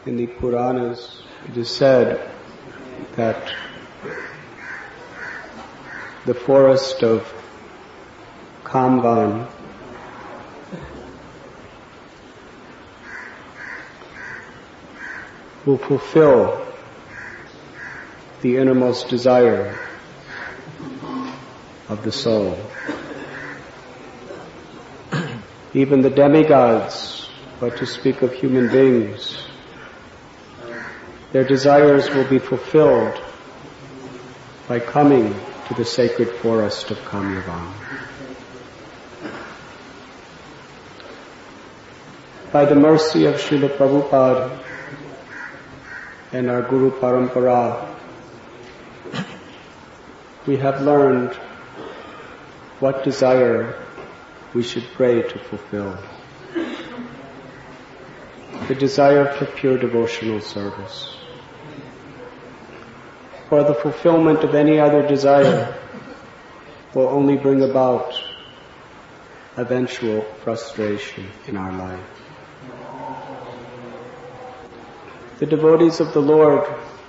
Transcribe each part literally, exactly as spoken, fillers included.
In the Puranas, it is said that the forest of Kamvan will fulfill the innermost desire of the soul. Even the demigods, but to speak of human beings, their desires will be fulfilled by coming to the sacred forest of Kamyavan. By the mercy of Srila Prabhupada and our Guru Parampara, we have learned what desire we should pray to fulfill. The desire for pure devotional service. For the fulfillment of any other desire will only bring about eventual frustration in our life. The devotees of the Lord,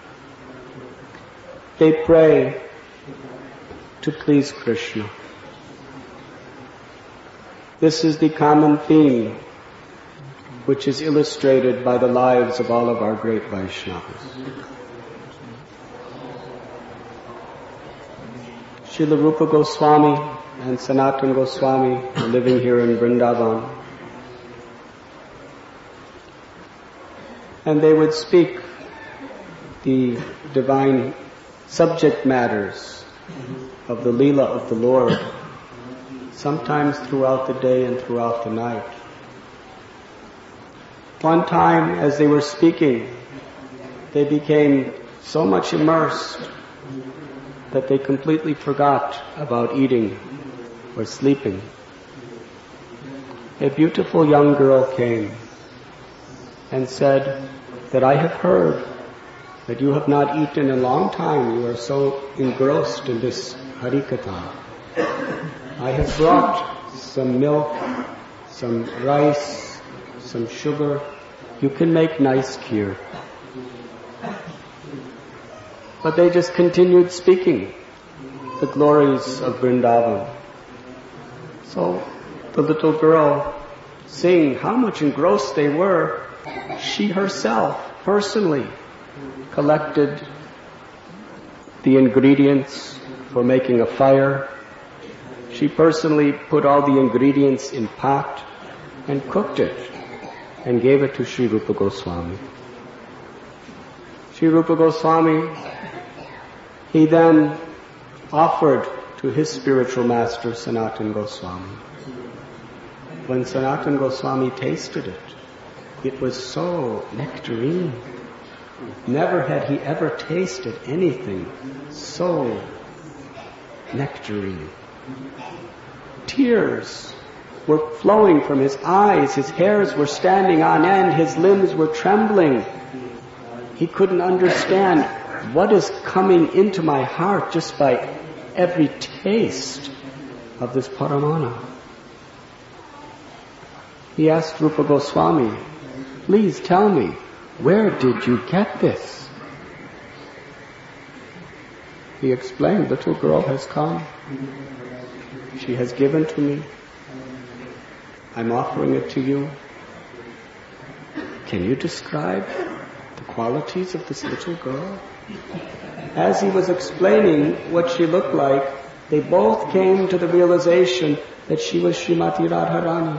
they pray to please Krishna. This is the common theme which is illustrated by the lives of all of our great Vaishnavas. Srila Rupa Goswami and Sanatana Goswami are living here in Vrindavan. And they would speak the divine subject matters of the Leela of the Lord, sometimes throughout the day and throughout the night. One time, as they were speaking, they became so much immersed that they completely forgot about eating or sleeping. A beautiful young girl came and said that I have heard that you have not eaten in a long time. You are so engrossed in this Harikatha. I have brought some milk, some rice, some sugar. You can make nice kheer. But they just continued speaking the glories of Vrindavan. So the little girl, seeing how much engrossed they were, she herself personally collected the ingredients for making a fire. She personally put all the ingredients in pot and cooked it and gave it to Sri Rupa Goswami. Sri Rupa Goswami, he then offered to his spiritual master Sanatana Goswami. When Sanatana Goswami tasted it, it was so nectarine. Never had he ever tasted anything so nectarine. Tears were flowing from his eyes, his hairs were standing on end, his limbs were trembling. He couldn't understand what is coming into my heart just by every taste of this Paramana. He asked Rupa Goswami, please tell me, where did you get this? He explained, little girl has come. She has given to me. I'm offering it to you. Can you describe the qualities of this little girl? As he was explaining what she looked like, they both came to the realization that she was Srimati Radharani.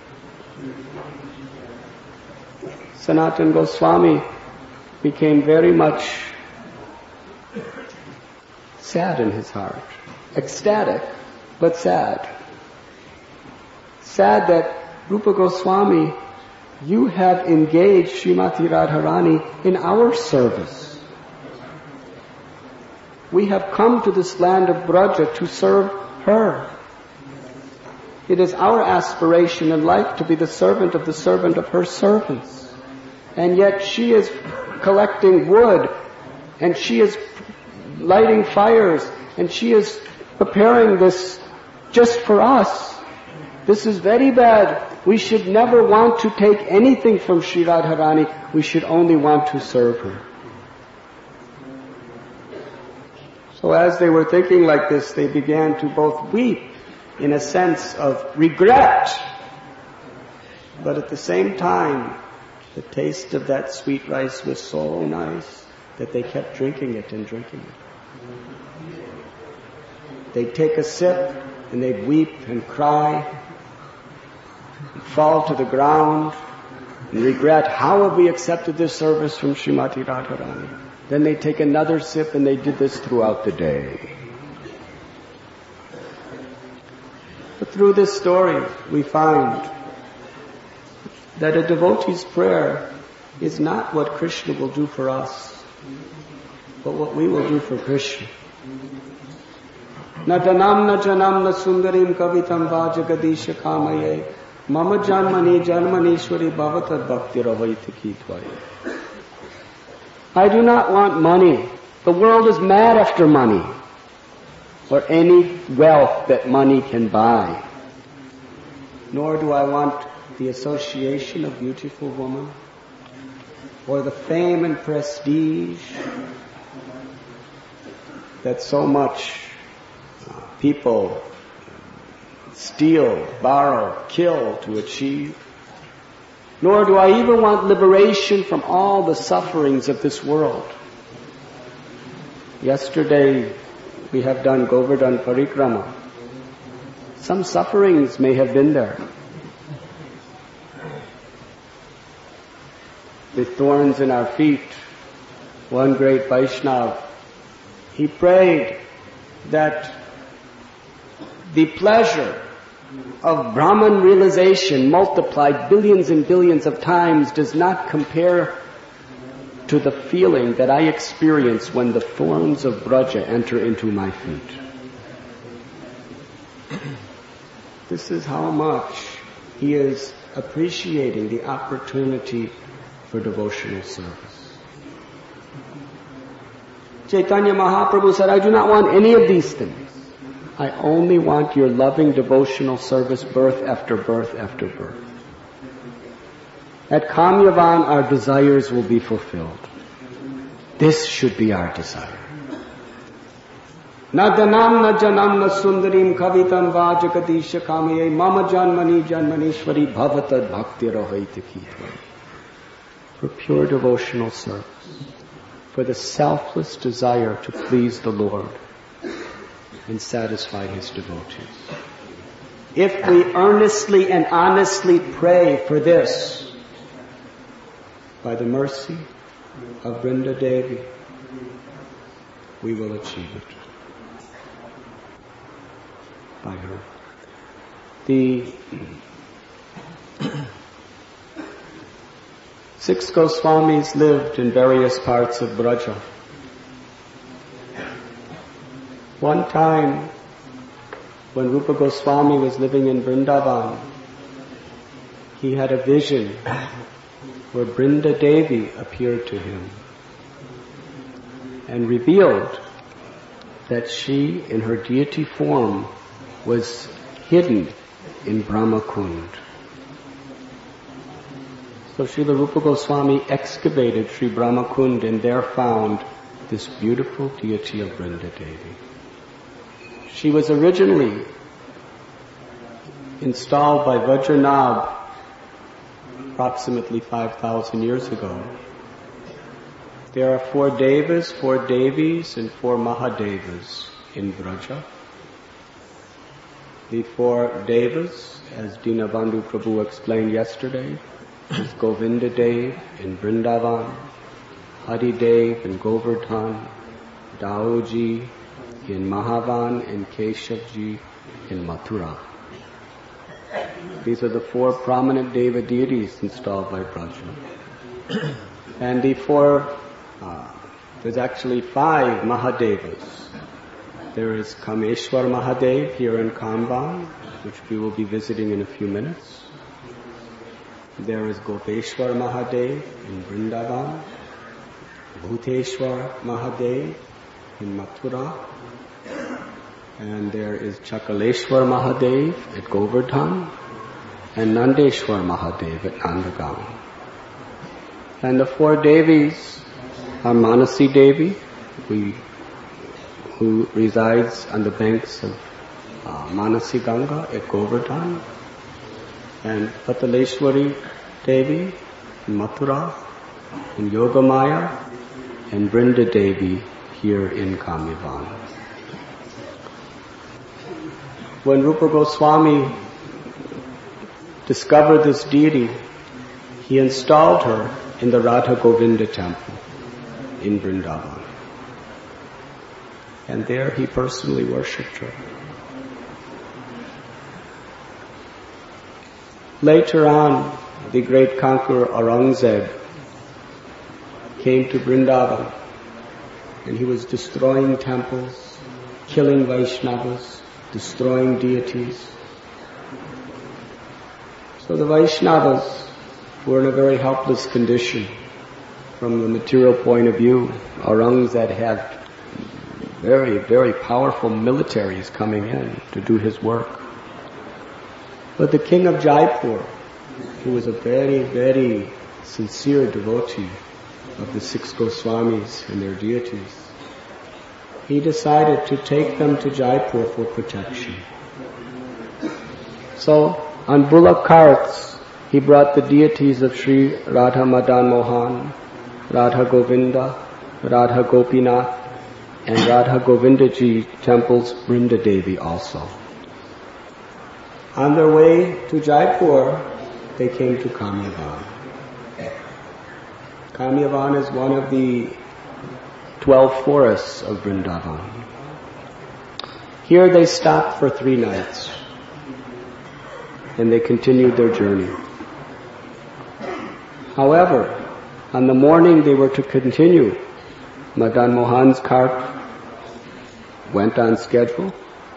Sanatana Goswami became very much sad in his heart. Ecstatic, but sad. Sad that Rupa Goswami, you have engaged Srimati Radharani in our service. We have come to this land of Braja to serve her. It is our aspiration in life to be the servant of the servant of her servants. And yet she is collecting wood, and she is lighting fires, and she is preparing this just for us. This is very bad. we should never want to take anything from Sri Radharani. We should only want to serve her. So as they were thinking like this, they began to both weep in a sense of regret, but at the same time, the taste of that sweet rice was so nice that they kept drinking it and drinking it. They'd take a sip and they'd weep and cry and fall to the ground and regret, how have we accepted this service from Srimati Radharani? Then they'd take another sip and they did this throughout the day. But through this story, we find that a devotee's prayer is not what Krishna will do for us, but what we will do for Krishna. Na danam na janam na sundarim kavitam va jagadisha kamaye mama janmani janmanishwari bhavatad bhakti ravaiti kitvaye. I do not want money. The world is mad after money, or any wealth that money can buy. Nor do I want the association of beautiful women, or the fame and prestige that so much people steal, borrow, kill to achieve. Nor do I even want liberation from all the sufferings of this world. Yesterday we have done Govardhan Parikrama. Some sufferings may have been there. With thorns in our feet, one great Vaishnava, he prayed that the pleasure of Brahman realization multiplied billions and billions of times does not compare to the feeling that I experience when the thorns of Braja enter into my feet. This is how much he is appreciating the opportunity for devotional service. Chaitanya Mahaprabhu said, I do not want any of these things. I only want your loving devotional service birth after birth after birth. At Kamyavan, our desires will be fulfilled. This should be our desire. Na danam na janam na sundarim kavitam va jagadisha kamaye mama janmani janmanishwari bhavatad bhakti rahaiti kitva. For pure devotional service, for the selfless desire to please the Lord and satisfy His devotees. If we earnestly and honestly pray for this, by the mercy of Vrinda Devi, we will achieve it. By her. The six Goswamis lived in various parts of Braja. One time, when Rupa Goswami was living in Vrindavan, he had a vision where Vrinda Devi appeared to him and revealed that she, in her deity form, was hidden in Brahma Kund. So Srila Rupa Goswami excavated Sri Brahma Kund and there found this beautiful deity of Vrinda Devi. She was originally installed by Vajranabh approximately five thousand years ago. There are four Devas, four Devis, and four Mahadevas in Braja. The four Devas, as Dinabandhu Prabhu explained yesterday, is Govinda Dev in Vrindavan, Hari Dev in Govardhan, Daoji in Mahavan, and Keshavji in Mathura. These are the four prominent Deva deities installed by Braja. And the four, uh, there's actually five Mahadevas. There is Kameshwar Mahadev here in Kamban, which we will be visiting in a few minutes. There is Gopeshwar Mahadev in Vrindavan, Bhuteshwar Mahadev in Mathura, and there is Chakaleshwar Mahadev at Govardhan, and Nandeshwar Mahadev at Nandagaon. And the four Devis are Manasi Devi, we, who resides on the banks of uh, Manasi Ganga at Govardhan, and Pataleshwari Devi in Mathura, in Yogamaya, and Brinda Devi here in Kamyavan. When Rupa Goswami discovered this deity, he installed her in the Radha Govinda temple in Vrindavan. And there he personally worshipped her. Later on, the great conqueror Aurangzeb came to Vrindavan, and he was destroying temples, killing Vaishnavas, destroying deities. So the Vaishnavas were in a very helpless condition from the material point of view. Aurangzeb had very, very powerful militaries coming in to do his work. But the king of Jaipur, who was a very, very sincere devotee of the six Goswamis and their deities, he decided to take them to Jaipur for protection. So, on bullock carts, he brought the deities of Sri Radha Madan Mohan, Radha Govinda, Radha Gopinath, and Radha Govindaji temples, Brinda Devi also. On their way to Jaipur, they came to Kamyavan. Kamyavan is one of the twelve forests of Vrindavan. Here they stopped for three nights, and they continued their journey. However, on the morning they were to continue, Madan Mohan's cart went on schedule.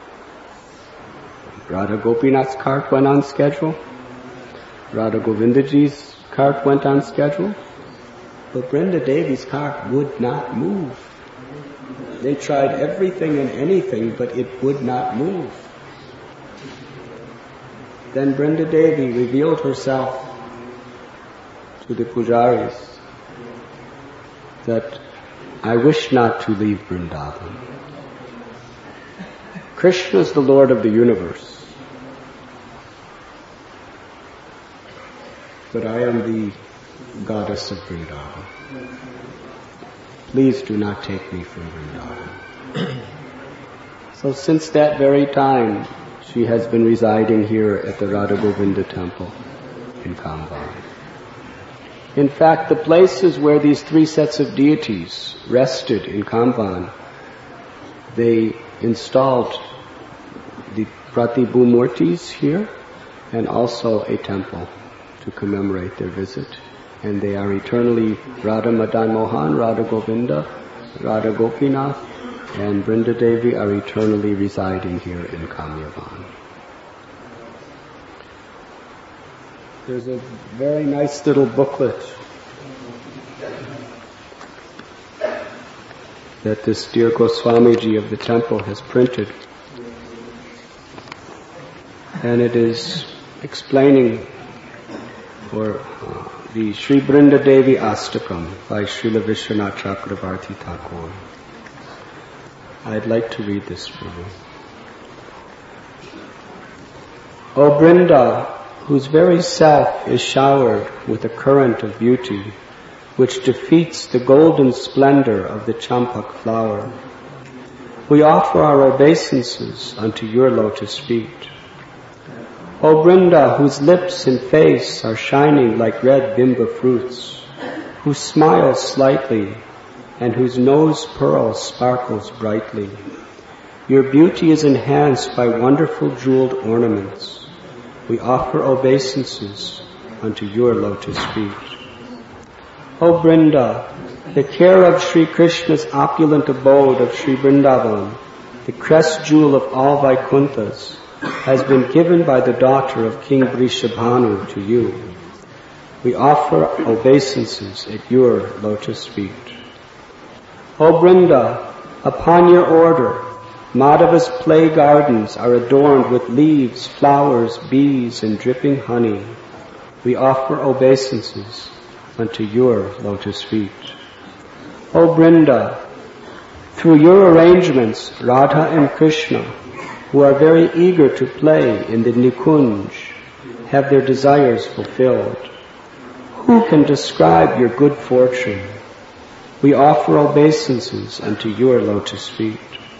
Radha Gopinath's cart went on schedule. Radha Govindaji's cart went on schedule. But Brinda Devi's cart would not move. They tried everything and anything, but it would not move. Then Brinda Devi revealed herself to the pujaris that I wish not to leave Vrindavan. Krishna is the Lord of the universe, but I am the goddess of Vrindavan. Please do not take me from Vrindavan. So since that very time, she has been residing here at the Radha Govinda temple in Kamyavan. In fact, the places where these three sets of deities rested in Kamyavan, they installed the Pratibhu Murtis here and also a temple to commemorate their visit. And they are eternally Radha Madan Mohan, Radha Govinda, Radha Gopinath, and Brinda Devi are eternally residing here in Kamyavan. There's a very nice little booklet that this dear Goswamiji of the temple has printed. And it is explaining or uh, the Sri Brinda Devi Astakam by Srila Vishwanath Chakravarti Thakur. I'd like to read this for you. O Brinda, whose very self is showered with a current of beauty, which defeats the golden splendor of the champak flower, we offer our obeisances unto your lotus feet. O Brinda, whose lips and face are shining like red bimba fruits, who smiles slightly, and whose nose pearl sparkles brightly. Your beauty is enhanced by wonderful jeweled ornaments. We offer obeisances unto your lotus feet. O Brinda, the care of Sri Krishna's opulent abode of Sri Vrindavan, the crest jewel of all Vaikunthas, has been given by the daughter of King Vrishabhanu to you. We offer obeisances at your lotus feet. O Brinda, upon your order, Madhava's play gardens are adorned with leaves, flowers, bees, and dripping honey. We offer obeisances unto your lotus feet. O Brinda, through your arrangements, Radha and Krishna, who are very eager to play in the Nikunj, have their desires fulfilled. Who can describe your good fortune? We offer obeisances unto your lotus feet.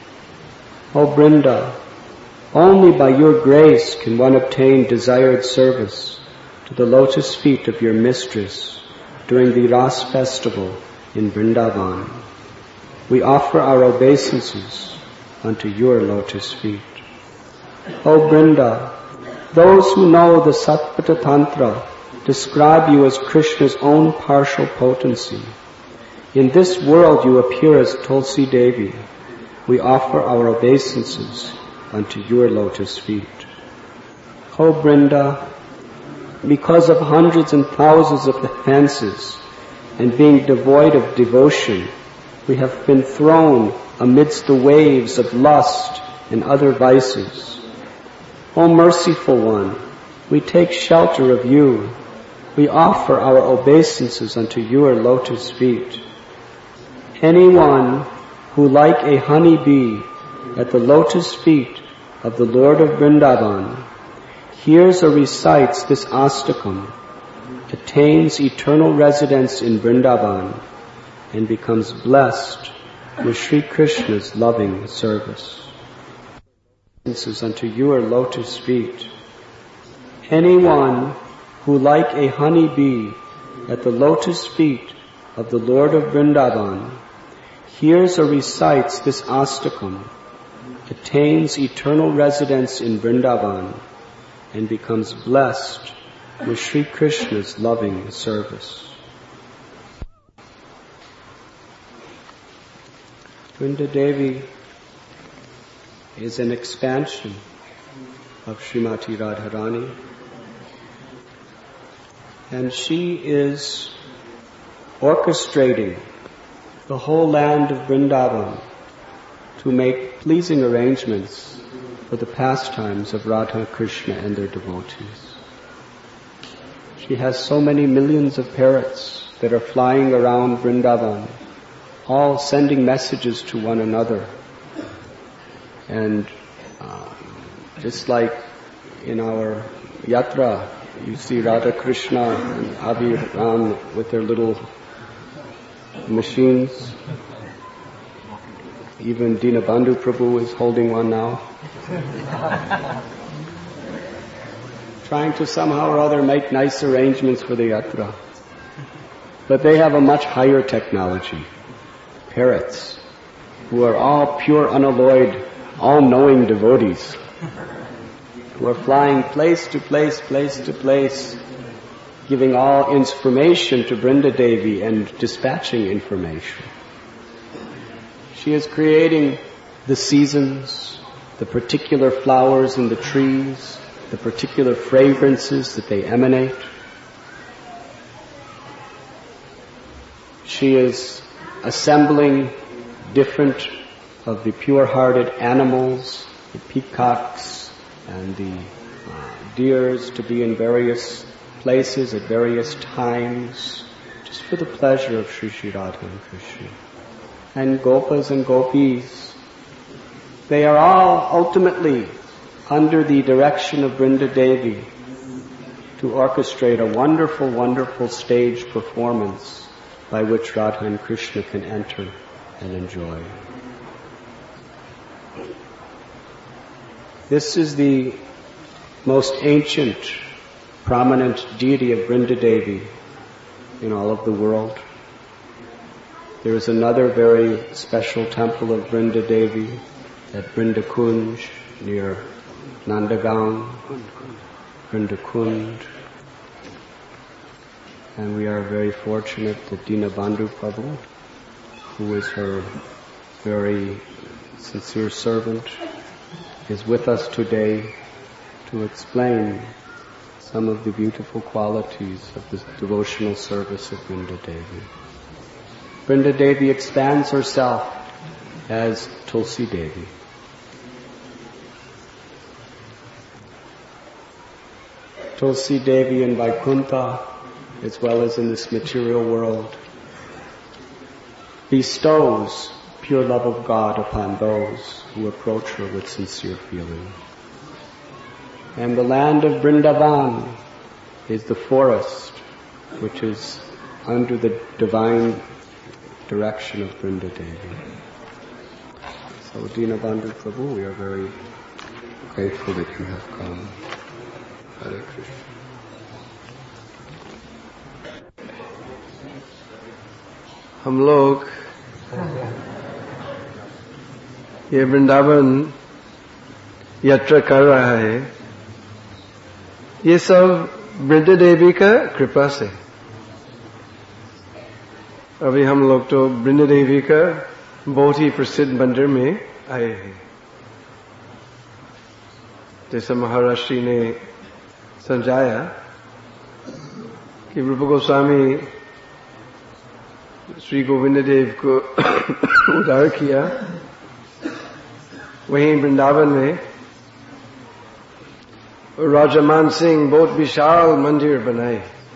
O Brinda, only by your grace can one obtain desired service to the lotus feet of your mistress during the Ras festival in Vrindavan. We offer our obeisances unto your lotus feet. O Brinda, those who know the Satpata Tantra describe you as Krishna's own partial potency. In this world you appear as Tulsi Devi. We offer our obeisances unto your lotus feet. O Brinda, because of hundreds and thousands of offenses and being devoid of devotion, we have been thrown amidst the waves of lust and other vices. O merciful one, we take shelter of you. We offer our obeisances unto your lotus feet. Anyone who, like a honey bee at the lotus feet of the Lord of Vrindavan, hears or recites this astakam, attains eternal residence in Vrindavan, and becomes blessed with Sri Krishna's loving service. This is unto your lotus feet. Anyone who, like a honey bee at the lotus feet of the Lord of Vrindavan, hears or recites this astakam, attains eternal residence in Vrindavan, and becomes blessed with Sri Krishna's loving service. Brinda Devi is an expansion of Srimati Radharani, and she is orchestrating the whole land of Vrindavan to make pleasing arrangements for the pastimes of Radha and Krishna and their devotees. She has so many millions of parrots that are flying around Vrindavan, all sending messages to one another. And uh, just like in our yatra, you see Radha Krishna and Abhi Ram with their little machines. Even Dinabandhu Prabhu is holding one now. Trying to somehow or other make nice arrangements for the yatra. But they have a much higher technology. Parrots, who are all pure, unalloyed, all-knowing devotees, who are flying place to place, place to place, giving all information to Brinda Devi and dispatching information. She is creating the seasons, the particular flowers in the trees, the particular fragrances that they emanate. She is assembling different of the pure-hearted animals, the peacocks and the uh, deers to be in various places at various times, just for the pleasure of Sri Sri Radha and Krishna. And Gopas and Gopis, they are all ultimately under the direction of Brinda Devi to orchestrate a wonderful, wonderful stage performance by which Radha and Krishna can enter and enjoy. This is the most ancient, prominent deity of Brinda Devi in all of the world. There is another very special temple of Brinda Devi at Brinda Kunj near Nandagaon, Brinda Kund. And we are very fortunate that Dinabandhu Prabhu, who is her very sincere servant, is with us today to explain some of the beautiful qualities of the devotional service of Brinda Devi. Brinda Devi expands herself as Tulsi Devi. Tulsi Devi in Vaikuntha, as well as in this material world, bestows pure love of God upon those who approach her with sincere feeling. And the land of Vrindavan is the forest which is under the divine direction of Vrinda Devi. So Dinabandhu Prabhu, we are very grateful that you have come. Hare Krishna. हम लोग ये वृंदावन यात्रा कर रहा है, ये सब वृंदा देवी का कृपा से। अभी हम लोग तो वृंदा देवी का बहुत ही प्रसिद्ध मंदिर में आए हैं। जैसा महाराज श्री ने समझाया कि रूप गोस्वामी श्री गोविंद देव को उद्धार किया, वहीं वृंदावन में राजा मान सिंह बहुत विशाल मंदिर बनाए।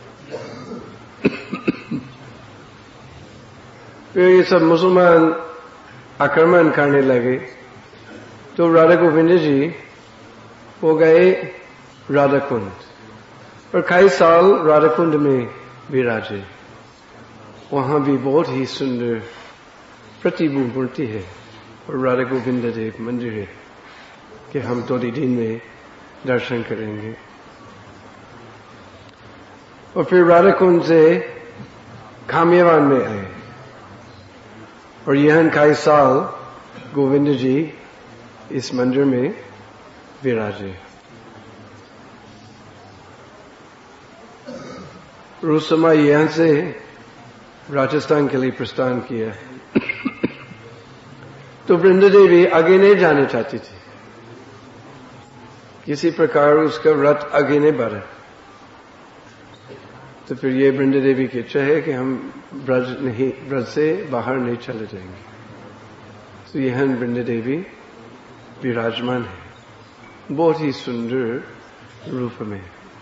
फिर ये सब मुसलमान आक्रमण करने लगे, तो राधा गोविंद जी वो गए राधा कुंड, और कई साल राधा कुंड में विराजे। वहां भी बहुत ही सुंदर प्रतिबिंब मूर्ति है और राधा गोविंद देव मंदिर है कि हम थोड़ी दिन में दर्शन करेंगे। और फिर राधा कुंड से खामियावान में आए, और यहां कई साल गोविंद जी इस मंदिर में विराजे। उस समय यहां से राजस्थान के लिए प्रस्थान किया, तो वृंदा देवी आगे नहीं जाना चाहती थी, किसी प्रकार उसका रथ आगे नहीं बढ़ा। तो फिर ये वृंदा देवी की इच्छा है कि हम ब्रज नहीं ब्रज से बाहर नहीं चले जाएंगे। तो यहां वृंदा देवी विराजमान है, बहुत ही सुंदर रूप में।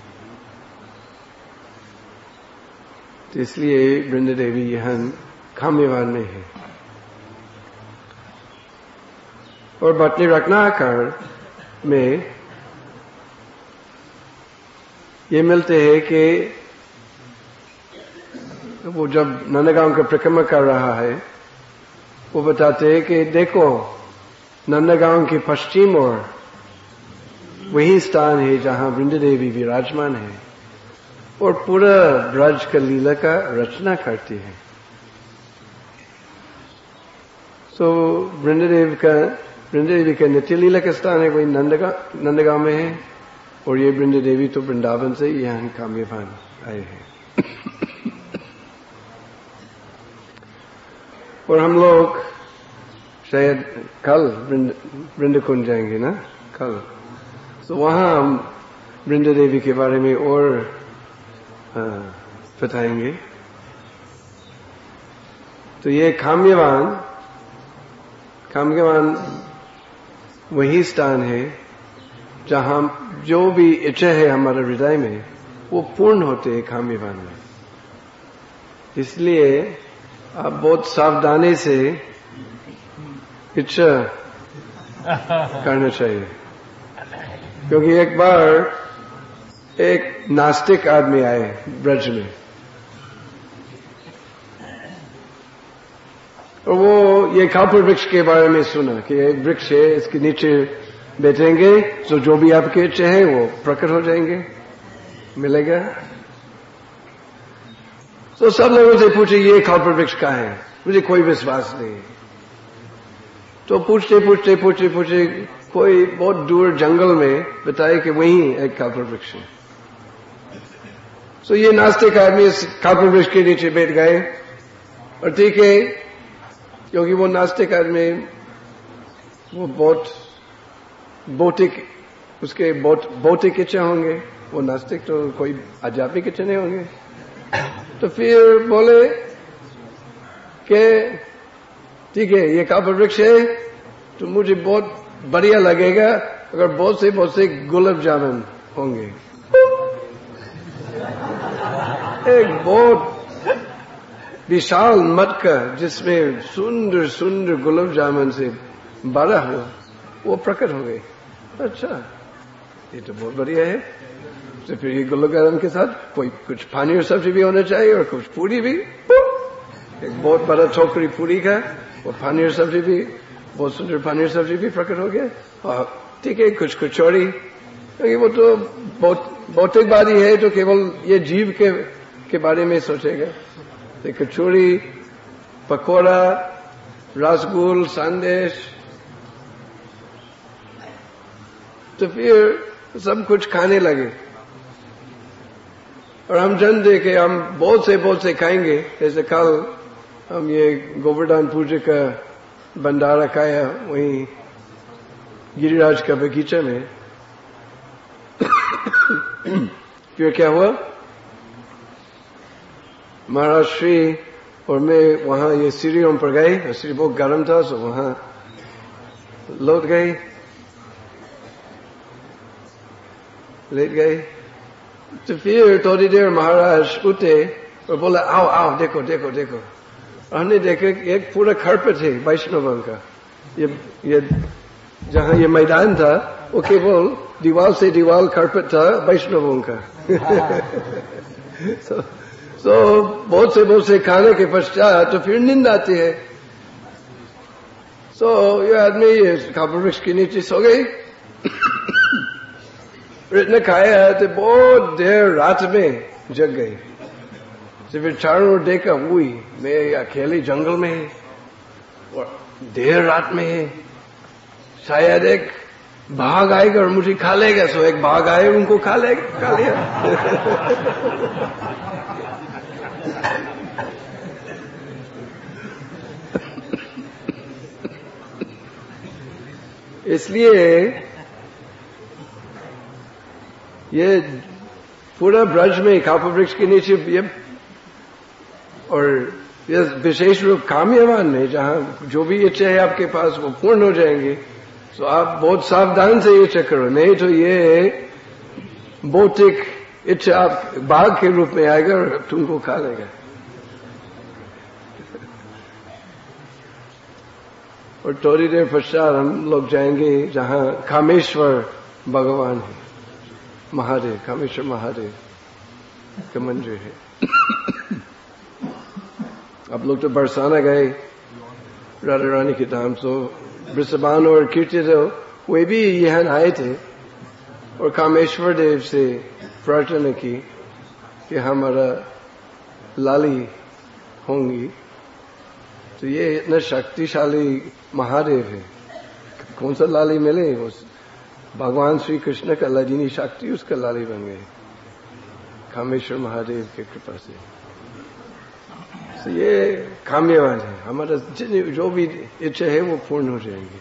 तो इसलिए वृंदा देवी यहां खाम्यवान में है। और बटनी रत्नाकर में ये मिलते हैं कि वो जब नंदगांव का परिक्रमा कर रहा है, वो बताते हैं कि देखो नंदगांव के पश्चिम ओर वही स्थान है जहां वृंदा देवी विराजमान है और पूरा ब्रज का लीला का रचना करती है। सो वृंदा देवी का वृंदा देवी का नित्य लीला का स्थान है वही नंदगांव नंदगांव में है, और ये वृंदा देवी तो वृंदावन से यहां काम्यवान आए हैं। और हम लोग शायद कल वृंदा कुंज जाएंगे ना, कल। तो वहां हम वृंदा देवी के बारे में और बताएंगे। तो ये काम्यवान काम्यवान वही स्थान है जहां जो भी इच्छा है हमारे हृदय में वो पूर्ण होते हैं काम्यवान में। इसलिए आप बहुत सावधानी से इच्छा करना चाहिए, क्योंकि एक बार एक नास्तिक आदमी आए ब्रज में, और वो ये कल्प वृक्ष के बारे में सुना कि एक वृक्ष है, इसके नीचे बैठेंगे तो जो भी आपकी इच्छा है वो प्रकट हो जाएंगे, मिलेगा। तो सब लोगों से पूछे ये कल्प वृक्ष कहाँ है, मुझे कोई विश्वास नहीं। तो पूछते पूछते पूछते पूछते कोई बहुत दूर जंगल में बताए कि वहीं एक कल्प वृक्ष है। तो ये नास्तिक आदमी इस कल्प वृक्ष के नीचे बैठ गए, और ठीक है, क्योंकि वो नास्तिक आदमी वो बहुत भौतिक उसके बहुत भौतिक इच्छा होंगे, वो नास्तिक तो कोई आध्यात्मिक इच्छा नहीं होंगे। तो फिर बोले कि ठीक है ये कल्प वृक्ष है, तो मुझे बहुत बढ़िया लगेगा अगर बहुत से बहुत से गुलाब जामुन होंगे। एक बहुत विशाल मटका जिसमें सुंदर सुंदर गुलाब जामुन से भरा हुआ वो प्रकट हो गए। अच्छा, ये तो बहुत बढ़िया है। तो फिर ये गुलाब जामुन के साथ कोई कुछ पानी और सब्जी भी होना चाहिए और कुछ पूरी भी। एक बहुत बड़ा टोकरी पूरी का और पानी और सब्जी भी, बहुत सुंदर पानी और सब्जी भी प्रकट हो गया। और ठीक है, कुछ कचौड़ी, क्योंकि वो तो बहुत भौतिकवादी है, तो केवल ये जीव के के बारे में सोचेगा। तो कचौड़ी, पकौड़ा, रसगुल, संदेश, तो फिर सब कुछ खाने लगे। और हम जानते कि हम बहुत से बहुत से खाएंगे। जैसे कल हम ये गोवर्धन पूजा का भंडारा खाया वहीं गिरिराज का बगीचा में। फिर क्या हुआ, महाराज श्री और मैं वहां ये सीढ़ियों पर गए, और सीढ़ी बहुत गर्म था, तो वहां लौट गए, लेट गए। तो फिर थोड़ी देर महाराज उठे और बोला, आओ आओ देखो देखो देखो। हमने देखा एक पूरा खरपत है वैष्णवों का। ये ये जहां ये मैदान था वो केवल दीवार से दीवार खरपत था वैष्णवों का। so, so, बहुत से बहुत से खाने के पश्चात तो फिर नींद आती है। सो so, ये आदमी ये खापर वृक्ष के नीचे सो गई। इतना खाया तो बहुत देर रात में जग गई। तो फिर चारों ओर देखा, हुई मैं अकेले जंगल में है और देर रात में है, शायद एक बाघ आएगा और मुझे खा लेगा। सो एक बाघ आए, उनको खा लेगा, खा लिया। इसलिए ये पूरा ब्रज में खापर वृक्ष के नीचे ये और ये विशेष रूप काम्यवान में, जहां जो भी इच्छा है आपके पास वो पूर्ण हो जाएंगे। तो आप बहुत सावधान से इच्छा करो, नहीं तो ये भौतिक इच्छा आप बाघ के रूप में आएगा और तुमको खा लेगा। और थोड़ी देर पश्चात हम लोग जाएंगे जहां कामेश्वर भगवान है, महादेव, कामेश्वर महादेव का मंदिर है। आप लोग तो बरसाना गए राधा रानी के धाम, तो वृषभान और कीर्तिदेव वे भी यहाँ आए थे और कामेश्वर देव से प्रार्थना की कि हमारा लाली होंगी। तो ये इतना शक्तिशाली महादेव है, कौन सा लाली मिले, उस भगवान श्री कृष्ण का लादिनी शक्ति उसका लाली बन गए कामेश्वर महादेव की कृपा से। तो ये काम्यवान है, हमारा जितनी जो भी इच्छा है वो पूर्ण हो जाएंगी।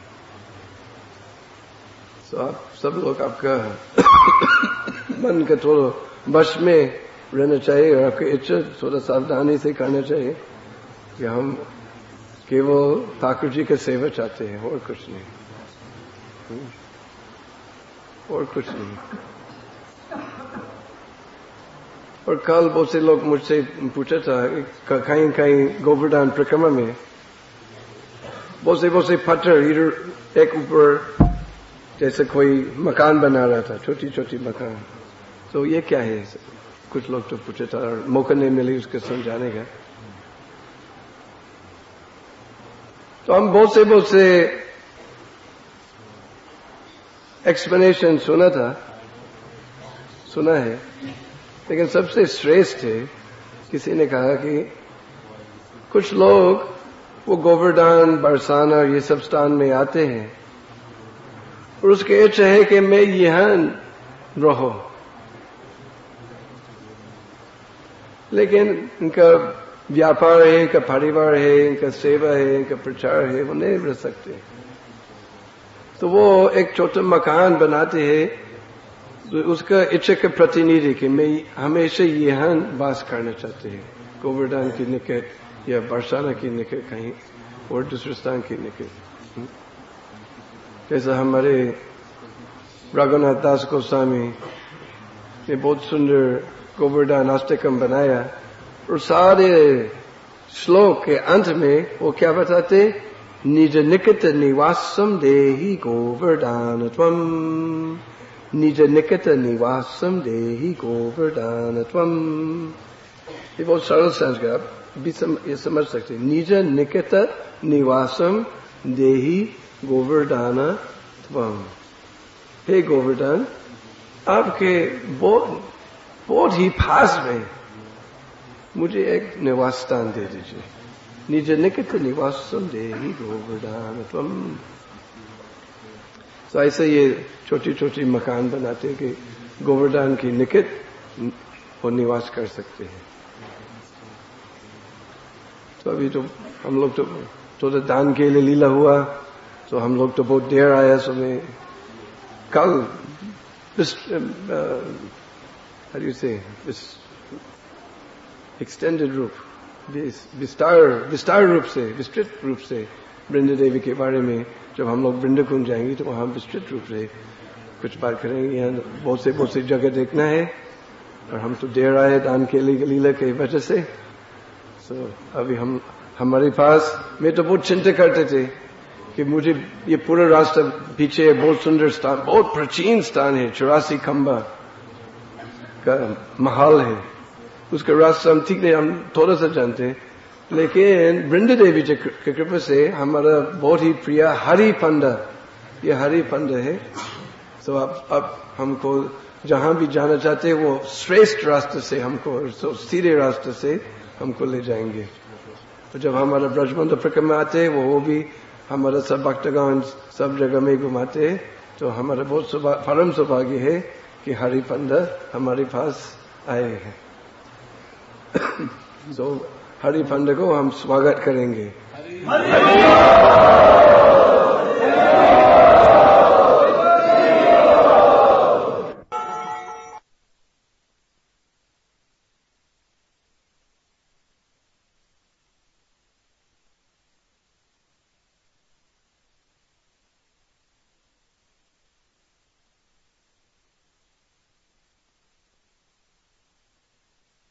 तो आप सब लोग आपका मन का थोड़ा वश में रहना चाहिए और आपकी इच्छा थोड़ा सावधानी से करना चाहिए कि हम केवल ठाकुर जी का सेवा चाहते हैं और कुछ नहीं, और कुछ नहीं। और कल बहुत से लोग मुझसे पूछा था, कहीं कहीं गोवर्धन परिक्रमा में बहुत से बहुत से पत्थर इधर एक ऊपर जैसे कोई मकान बना रहा था, छोटी छोटी मकान। तो ये क्या है, कुछ लोग तो पूछे था और मौका नहीं मिली उसके समझाने का। तो हम बहुत से बहुत से एक्सप्लेनेशन सुना था, सुना है, लेकिन सबसे श्रेष्ठ है, किसी ने कहा कि कुछ लोग वो गोवर्धन, बरसाना ये सब स्थान में आते हैं और उसकी इच्छा है कि मैं यहां रहो, लेकिन इनका व्यापार है, इनका परिवार है, इनका सेवा है, इनका प्रचार है, वो नहीं रह सकते। तो वो एक छोटा मकान बनाते हैं, तो उसका इच्छा के प्रतिनिधि कि मैं हमेशा यहां वास करना चाहते हैं, गोवर्धन के निकट या बरसाना के निकट कहीं और दूसरे स्थान के निकट। जैसा हमारे रघुनाथ दास गोस्वामी ने बहुत सुंदर गोवर्धन अष्टकम बनाया और सारे श्लोक के अंत में वो क्या बताते, निज निकट निवासम देहि गोवर्धन त्वम, निज निकट निवासम देहि गोवर्धन त्वम। ये बहुत सरल संस्कृत भी सम, ये समझ सकते, निज निकट निवासम देहि गोवर्धन त्वम। हे गोवर्धन, आपके बहुत बहुत ही पास में मुझे एक निवास स्थान दे दीजिए। निज निकट निवासम देहि गोवर्धन त्वम। तो ऐसे ये छोटी छोटी मकान बनाते कि गोवर्धन की निकट वो निवास कर सकते हैं। तो अभी तो हम लोग तो थोड़ा तो दान के लिए लीला हुआ, तो हम लोग तो बहुत देर आया समय कल how do you say this extended रूप, विस्तार विस्तार रूप से, विस्तृत रूप से वृंदा देवी के बारे में जब हम लोग वृंदा कुंज जाएंगे तो वहां विस्तृत रूप से कुछ बात करेंगे। यहाँ बहुत से बहुत सी जगह देखना है और हम तो देर आए दान के लिए लीला की वजह से। so, अभी हम हमारे पास, मैं तो बहुत चिंता करते थे कि मुझे ये पूरा रास्ता पीछे बहुत सुंदर स्थान, बहुत प्राचीन स्थान है, चौरासी खंबा का महल है, उसका रास्ता हम ठीक नहीं, हम थोड़ा सा जानते हैं, लेकिन वृंदा देवी की कृपा से हमारा बहुत ही प्रिय हरि पंडा, ये हरि पंडा है। तो अब अब हमको जहां भी जाना चाहते हैं वो श्रेष्ठ रास्ते से हमको, तो सीधे रास्ते से हमको ले जाएंगे। तो जब हमारा ब्रजबंध परिक्रमा आते हैं वो भी हमारा सब भक्तगण सब जगह में घुमाते हैं। तो हमारा बहुत परम सौभाग्य है कि हरि पंडा हमारे पास आए हैं। तो हरि पंडा को हम स्वागत करेंगे।